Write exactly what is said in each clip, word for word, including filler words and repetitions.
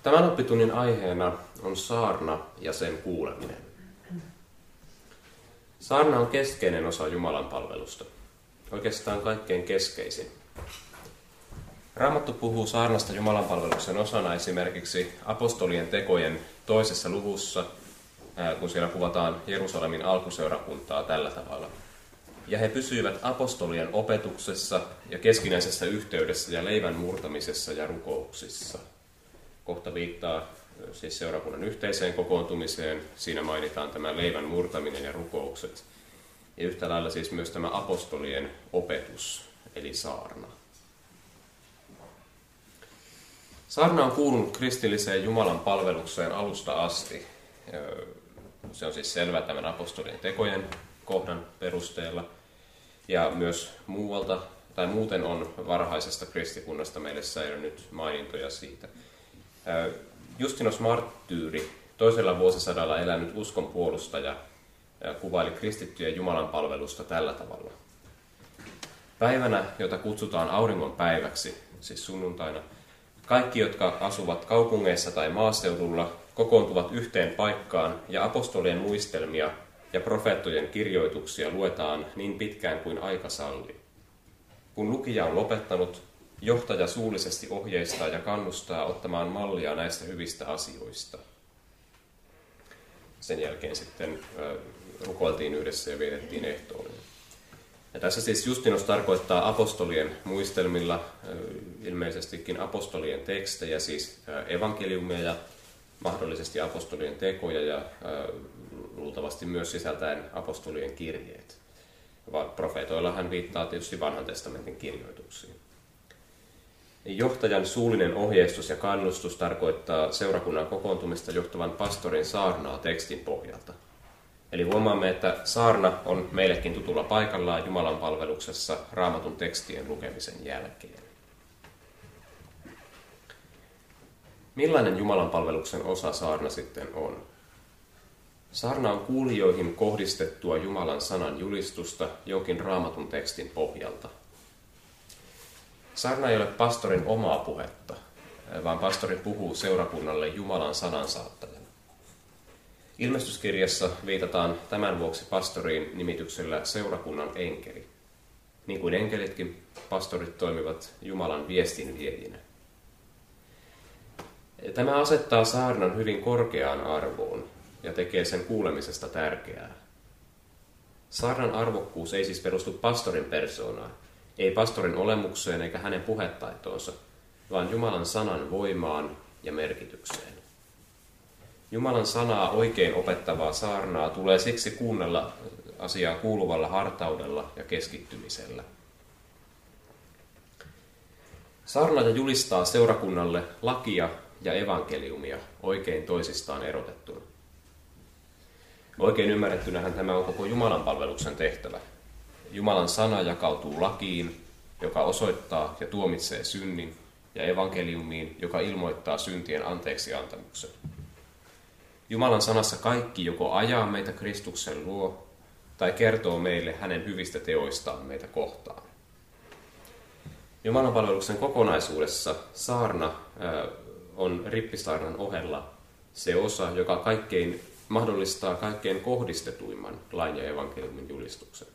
Tämän oppitunnin aiheena on saarna ja sen kuuleminen. Saarna on keskeinen osa Jumalan palvelusta. Oikeastaan kaikkein keskeisin. Raamattu puhuu saarnasta Jumalan palveluksen osana esimerkiksi apostolien tekojen toisessa luvussa, kun siellä kuvataan Jerusalemin alkuseurakuntaa tällä tavalla. Ja he pysyivät apostolien opetuksessa ja keskinäisessä yhteydessä ja leivän murtamisessa ja rukouksissa. Kohta viittaa siis seurakunnan yhteiseen kokoontumiseen. Siinä mainitaan tämä leivän murtaminen ja rukoukset. Ja yhtä lailla siis myös tämä apostolien opetus, eli saarna. Saarna on kuulunut kristilliseen Jumalan palvelukseen alusta asti. Se on siis selvä tämän apostolien tekojen kohdan perusteella. Ja myös muualta, tai muuten on varhaisesta kristikunnasta meille säilynyt mainintoja siitä. Justinos Marttyyri, toisella vuosisadalla elänyt uskon puolustaja, kuvaili kristittyjen Jumalan palvelusta tällä tavalla. Päivänä, jota kutsutaan auringon päiväksi, siis sunnuntaina, kaikki, jotka asuvat kaupungeissa tai maaseudulla, kokoontuvat yhteen paikkaan ja apostolien muistelmia ja profeettojen kirjoituksia luetaan niin pitkään kuin aika sallii. Kun lukija on lopettanut, johtaja suullisesti ohjeistaa ja kannustaa ottamaan mallia näistä hyvistä asioista. Sen jälkeen sitten rukoiltiin yhdessä ja vietettiin ehtoollinen. Ja tässä siis Justinos tarkoittaa apostolien muistelmilla ilmeisestikin apostolien tekstejä, siis evankeliumia ja mahdollisesti apostolien tekoja ja luultavasti myös sisältäen apostolien kirjeet. Profeetoilla hän viittaa tietysti vanhan testamentin kirjoituksiin. Johtajan suullinen ohjeistus ja kannustus tarkoittaa seurakunnan kokoontumista johtavan pastorin saarnaa tekstin pohjalta. Eli huomaamme, että saarna on meillekin tutulla paikallaan Jumalan palveluksessa Raamatun tekstien lukemisen jälkeen. Millainen Jumalan palveluksen osa saarna sitten on? Saarna on kuulijoihin kohdistettua Jumalan sanan julistusta jonkin Raamatun tekstin pohjalta. Saarna ei ole pastorin omaa puhetta, vaan pastori puhuu seurakunnalle Jumalan sanan saattajana. Ilmestyskirjassa viitataan tämän vuoksi pastoriin nimityksellä seurakunnan enkeli. Niin kuin enkelitkin, pastorit toimivat Jumalan viestin viejinä. Tämä asettaa saarnan hyvin korkeaan arvoon ja tekee sen kuulemisesta tärkeää. Saarnan arvokkuus ei siis perustu pastorin persoonaan, ei pastorin olemukseen eikä hänen puhetaitoonsa, vaan Jumalan sanan voimaan ja merkitykseen. Jumalan sanaa oikein opettavaa saarnaa tulee siksi kuunnella asiaa kuuluvalla hartaudella ja keskittymisellä. Saarnaaja julistaa seurakunnalle lakia ja evankeliumia oikein toisistaan erotettuna. Oikein ymmärrettynähän tämä on koko Jumalan palveluksen tehtävä. Jumalan sana jakautuu lakiin, joka osoittaa ja tuomitsee synnin, ja evankeliumiin, joka ilmoittaa syntien anteeksiantamuksen. Jumalan sanassa kaikki joko ajaa meitä Kristuksen luo, tai kertoo meille hänen hyvistä teoistaan meitä kohtaan. Jumalan palveluksen kokonaisuudessa saarna ää, on rippisaarnan ohella se osa, joka kaikkein mahdollistaa kaikkein kohdistetuimman lain ja evankeliumin julistuksen.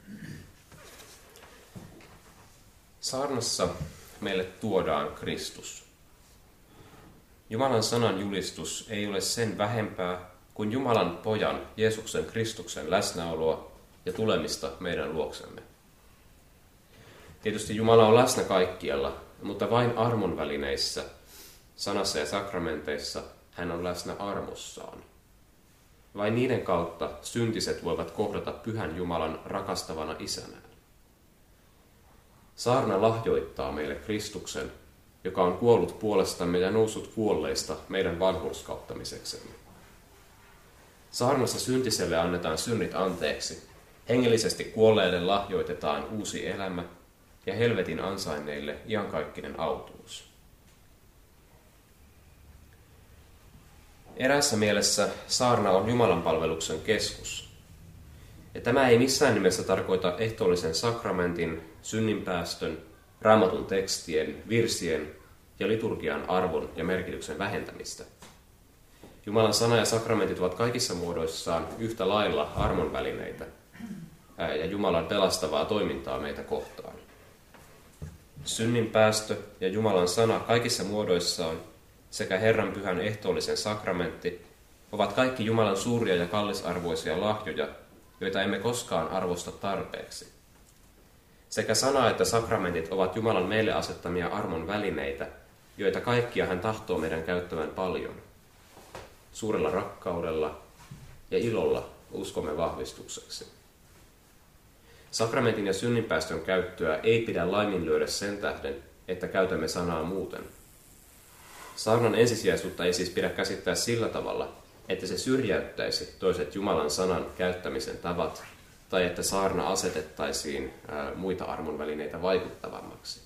Saarnassa meille tuodaan Kristus. Jumalan sanan julistus ei ole sen vähempää kuin Jumalan pojan Jeesuksen Kristuksen läsnäoloa ja tulemista meidän luoksemme. Tietysti Jumala on läsnä kaikkialla, mutta vain armon välineissä, sanassa ja sakramenteissa hän on läsnä armossaan. Vain niiden kautta syntiset voivat kohdata pyhän Jumalan rakastavana isänään. Saarna lahjoittaa meille Kristuksen, joka on kuollut puolestamme ja noussut kuolleista meidän vanhurskauttamiseksemme. Saarnassa syntiselle annetaan synnit anteeksi, hengellisesti kuolleille lahjoitetaan uusi elämä ja helvetin ansainneille iankaikkinen autuus. Eräässä mielessä saarna on Jumalan palveluksen keskus. Ja tämä ei missään nimessä tarkoita ehtoollisen sakramentin, synninpäästön, Raamatun tekstien, virsien ja liturgian arvon ja merkityksen vähentämistä. Jumalan sana ja sakramentit ovat kaikissa muodoissaan yhtä lailla armon välineitä ja Jumalan pelastavaa toimintaa meitä kohtaan. Synnin päästö ja Jumalan sana kaikissa muodoissaan sekä Herran pyhän ehtoollisen sakramentti ovat kaikki Jumalan suuria ja kallisarvoisia lahjoja, joita emme koskaan arvosta tarpeeksi. Sekä sana että sakramentit ovat Jumalan meille asettamia armon välineitä, joita kaikkia hän tahtoo meidän käyttävän paljon. Suurella rakkaudella ja ilolla uskomme vahvistukseksi. Sakramentin ja synninpäästön käyttöä ei pidä laiminlyödä sen tähden, että käytämme sanaa muuten. Saarnan ensisijaisuutta ei siis pidä käsittää sillä tavalla, että se syrjäyttäisi toiset Jumalan sanan käyttämisen tavat, tai että saarna asetettaisiin ää, muita armonvälineitä vaikuttavammaksi.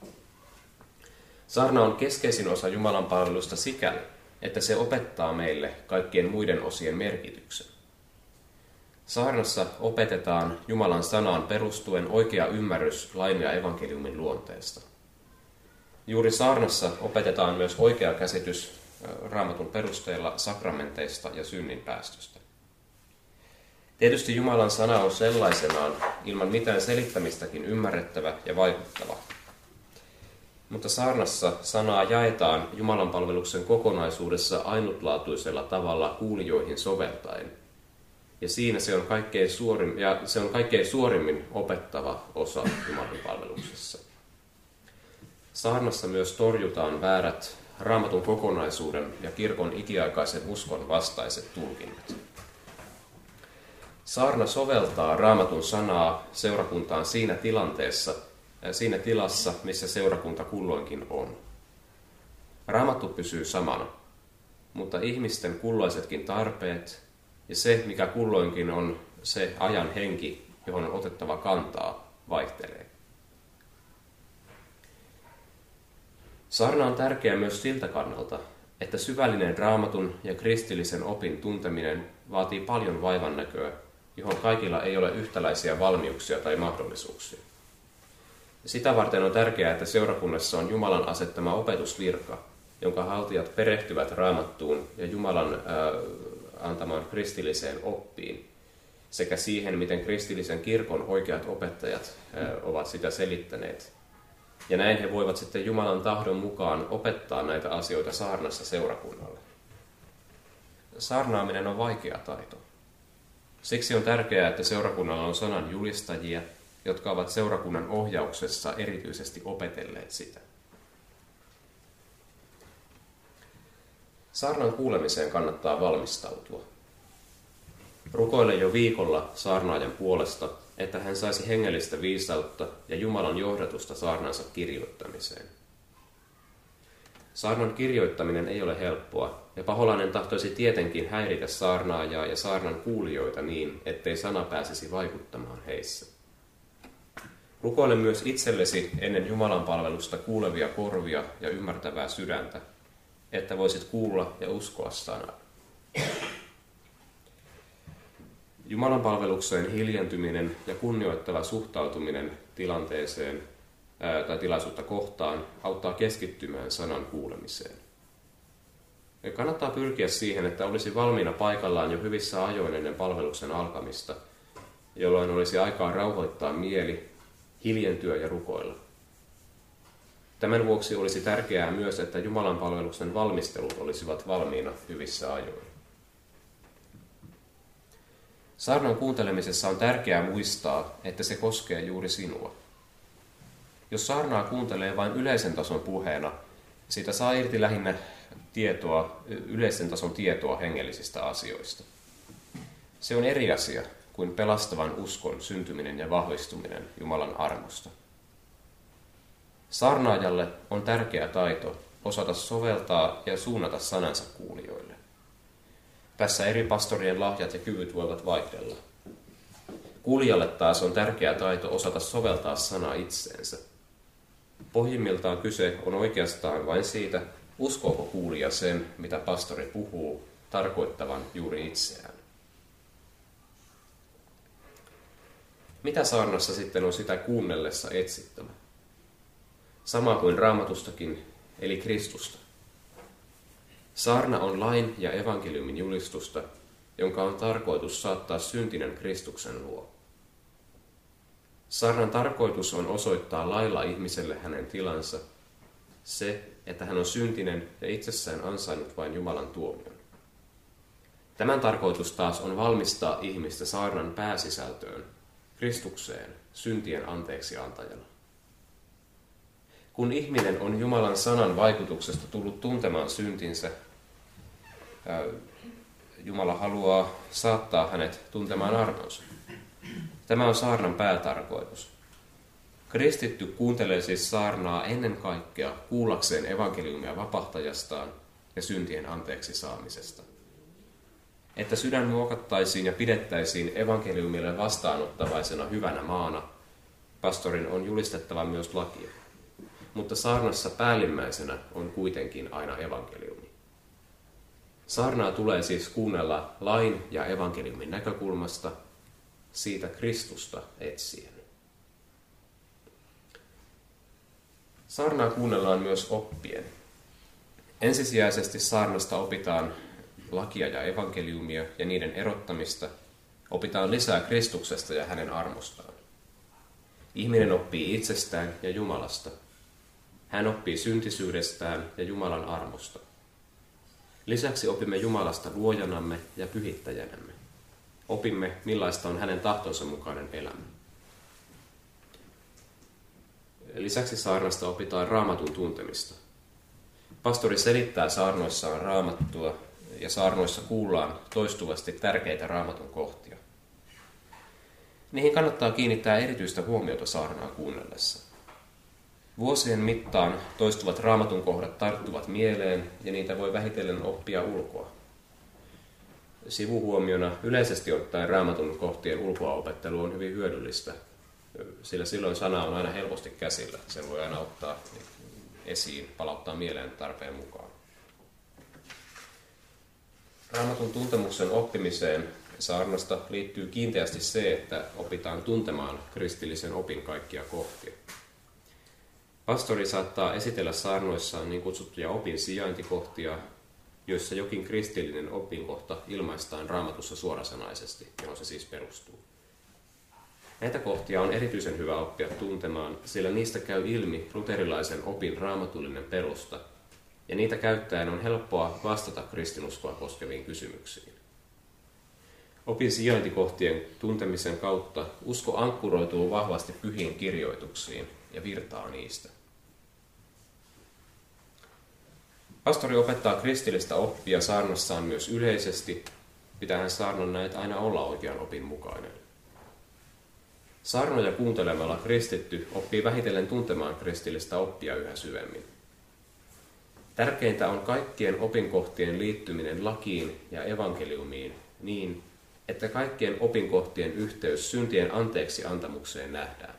Saarna on keskeisin osa Jumalan palvelusta sikäli, että se opettaa meille kaikkien muiden osien merkityksen. Saarnassa opetetaan Jumalan sanaan perustuen oikea ymmärrys lain ja evankeliumin luonteesta. Juuri saarnassa opetetaan myös oikea käsitys Raamatun perusteella sakramenteista ja synninpäästöstä. Tietysti Jumalan sana on sellaisenaan ilman mitään selittämistäkin ymmärrettävä ja vaikuttava. Mutta saarnassa sanaa jaetaan Jumalan palveluksen kokonaisuudessa ainutlaatuisella tavalla kuulijoihin soveltaen. Ja siinä se on kaikkein suorim, ja se on kaikkein suorimmin opettava osa Jumalan palveluksessa. Saarnassa myös torjutaan väärät Raamatun kokonaisuuden ja kirkon ikiaikaisen uskon vastaiset tulkinnat. Saarna soveltaa Raamatun sanaa seurakuntaan siinä tilanteessa, siinä tilassa, missä seurakunta kulloinkin on. Raamattu pysyy samana, mutta ihmisten kulloisetkin tarpeet ja se, mikä kulloinkin on se ajan henki, johon on otettava kantaa, vaihtelee. Saarna on tärkeä myös siltä kannalta, että syvällinen Raamatun ja kristillisen opin tunteminen vaatii paljon vaivannäköä, johon kaikilla ei ole yhtäläisiä valmiuksia tai mahdollisuuksia. Sitä varten on tärkeää, että seurakunnassa on Jumalan asettama opetusvirka, jonka haltijat perehtyvät Raamattuun ja Jumalan ää, antamaan kristilliseen oppiin, sekä siihen, miten kristillisen kirkon oikeat opettajat ää, ovat sitä selittäneet. Ja näin he voivat sitten Jumalan tahdon mukaan opettaa näitä asioita saarnassa seurakunnalle. Saarnaaminen on vaikea taito. Siksi on tärkeää, että seurakunnalla on sanan julistajia, jotka ovat seurakunnan ohjauksessa erityisesti opetelleet sitä. Saarnan kuulemiseen kannattaa valmistautua. Rukoile jo viikolla saarnaajan puolesta, että hän saisi hengellistä viisautta ja Jumalan johdatusta saarnansa kirjoittamiseen. Saarnan kirjoittaminen ei ole helppoa, ja paholainen tahtoisi tietenkin häiritä saarnaajaa ja saarnan kuulijoita niin, ettei sana pääsisi vaikuttamaan heissä. Rukoile myös itsellesi ennen Jumalan palvelusta kuulevia korvia ja ymmärtävää sydäntä, että voisit kuulla ja uskoa sanaa. Jumalan palvelukseen hiljentyminen ja kunnioittava suhtautuminen tilanteeseen ää, tai tilaisuutta kohtaan auttaa keskittymään sanan kuulemiseen. Ja kannattaa pyrkiä siihen, että olisi valmiina paikallaan jo hyvissä ajoin ennen palveluksen alkamista, jolloin olisi aikaa rauhoittaa mieli, hiljentyä ja rukoilla. Tämän vuoksi olisi tärkeää myös, että Jumalan palveluksen valmistelut olisivat valmiina hyvissä ajoin. Saarnan kuuntelemisessa on tärkeää muistaa, että se koskee juuri sinua. Jos saarnaa kuuntelee vain yleisen tason puheena, siitä saa irti lähinnä tietoa, yleisen tason tietoa hengellisistä asioista. Se on eri asia kuin pelastavan uskon syntyminen ja vahvistuminen Jumalan armosta. Saarnaajalle on tärkeä taito osata soveltaa ja suunnata sanansa kuulijoille. Tässä eri pastorien lahjat ja kyvyt voivat vaihdella. Kuulijalle taas on tärkeä taito osata soveltaa sanaa itseensä. Pohjimmiltaan kyse on oikeastaan vain siitä, uskooko kuulija sen, mitä pastori puhuu, tarkoittavan juuri itseään. Mitä saarnassa sitten on sitä kuunnellessa etsittävä? Sama kuin Raamatustakin, eli Kristusta. Saarna on lain ja evankeliumin julistusta, jonka on tarkoitus saattaa syntinen Kristuksen luo. Saarnan tarkoitus on osoittaa lailla ihmiselle hänen tilansa, se, että hän on syntinen ja itsessään ansainnut vain Jumalan tuomion. Tämän tarkoitus taas on valmistaa ihmistä saarnan pääsisältöön, Kristukseen, syntien anteeksi antajana. Kun ihminen on Jumalan sanan vaikutuksesta tullut tuntemaan syntinsä, Jumala haluaa saattaa hänet tuntemaan armonsa. Tämä on saarnan päätarkoitus. Kristitty kuuntelee siis saarnaa ennen kaikkea kuullakseen evankeliumia vapahtajastaan ja syntien anteeksi saamisesta. Että sydän muokattaisiin ja pidettäisiin evankeliumille vastaanottavaisena hyvänä maana, pastorin on julistettava myös lakia. Mutta saarnassa päällimmäisenä on kuitenkin aina evankeliumi. Saarnaa tulee siis kuunnella lain ja evankeliumin näkökulmasta, siitä Kristusta etsien. Saarnaa kuunnellaan myös oppien. Ensisijaisesti saarnasta opitaan lakia ja evankeliumia ja niiden erottamista, opitaan lisää Kristuksesta ja hänen armostaan. Ihminen oppii itsestään ja Jumalasta. Hän oppii syntisyydestään ja Jumalan armosta. Lisäksi opimme Jumalasta luojanamme ja pyhittäjänämme. Opimme, millaista on hänen tahtonsa mukainen elämä. Lisäksi saarnasta opitaan Raamatun tuntemista. Pastori selittää saarnoissaan Raamattua ja saarnoissa kuullaan toistuvasti tärkeitä Raamatun kohtia. Niihin kannattaa kiinnittää erityistä huomiota saarnaa kuunnellessa. Vuosien mittaan toistuvat Raamatun kohdat tarttuvat mieleen ja niitä voi vähitellen oppia ulkoa. Sivuhuomiona yleisesti ottaen Raamatun kohtien ulkoaopettelu on hyvin hyödyllistä, sillä silloin sana on aina helposti käsillä. Sen voi aina ottaa esiin, palauttaa mieleen tarpeen mukaan. Raamatun tuntemuksen oppimiseen saarnasta liittyy kiinteästi se, että opitaan tuntemaan kristillisen opin kaikkia kohtia. Pastori saattaa esitellä saarnoissaan niin kutsuttuja opin sijaintikohtia, joissa jokin kristillinen opinkohta ilmaistaan Raamatussa suorasanaisesti, johon se siis perustuu. Näitä kohtia on erityisen hyvä oppia tuntemaan, sillä niistä käy ilmi luterilaisen opin raamatullinen perusta, ja niitä käyttäen on helppoa vastata kristinuskoa koskeviin kysymyksiin. Opin sijaintikohtien tuntemisen kautta usko ankkuroituu vahvasti pyhiin kirjoituksiin ja virtaa niistä. Pastori opettaa kristillistä oppia saarnassaan myös yleisesti, pitäähän saarnan näitä aina olla oikean opin mukainen. Saarnoja kuuntelemalla kristitty oppii vähitellen tuntemaan kristillistä oppia yhä syvemmin. Tärkeintä on kaikkien opinkohtien liittyminen lakiin ja evankeliumiin niin, että kaikkien opinkohtien yhteys syntien anteeksi antamukseen nähdään.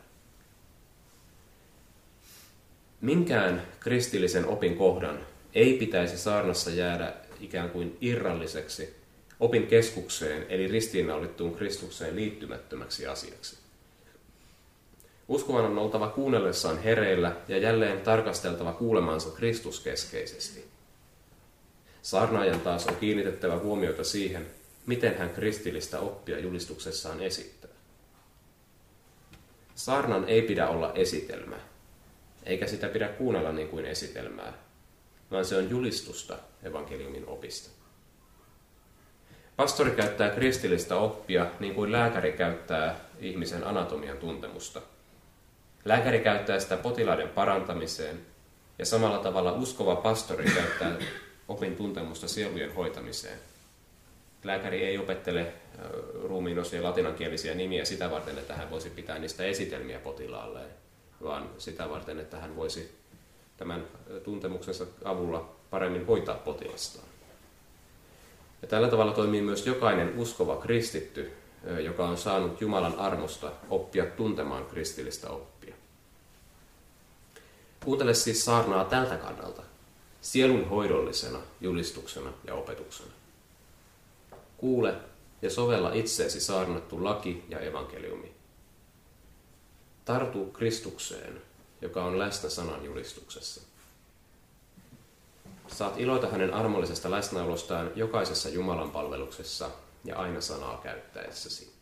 Minkään kristillisen opinkohdan ei pitäisi saarnassa jäädä ikään kuin irralliseksi opin keskukseen eli ristiinnaulittuun Kristukseen liittymättömäksi asiaksi. Uskovan on oltava kuunnellessaan hereillä ja jälleen tarkasteltava kuulemansa Kristuskeskeisesti. Saarnaajan taas on kiinnitettävä huomiota siihen, miten hän kristillistä oppia julistuksessaan esittää. Saarnan ei pidä olla esitelmä, eikä sitä pidä kuunnella niin kuin esitelmää, vaan se on julistusta evankeliumin opista. Pastori käyttää kristillistä oppia niin kuin lääkäri käyttää ihmisen anatomian tuntemusta. Lääkäri käyttää sitä potilaiden parantamiseen ja samalla tavalla uskova pastori käyttää opin tuntemusta sielujen hoitamiseen. Lääkäri ei opettele ruumiin osien latinankielisiä nimiä sitä varten, että hän voisi pitää niistä esitelmiä potilaalleen, vaan sitä varten, että hän voisi tämän tuntemuksensa avulla paremmin hoitaa potilastaan. Ja tällä tavalla toimii myös jokainen uskova kristitty, joka on saanut Jumalan armosta oppia tuntemaan kristillistä oppia. Kuuntele siis saarnaa tältä kannalta, sielun hoidollisena julistuksena ja opetuksena. Kuule ja sovella itseesi saarnattu laki ja evankeliumi. Tartu Kristukseen, joka on läsnä sanan julistuksessa. Saat iloita hänen armollisesta läsnäolostaan jokaisessa Jumalan palveluksessa ja aina sanaa käyttäessäsi.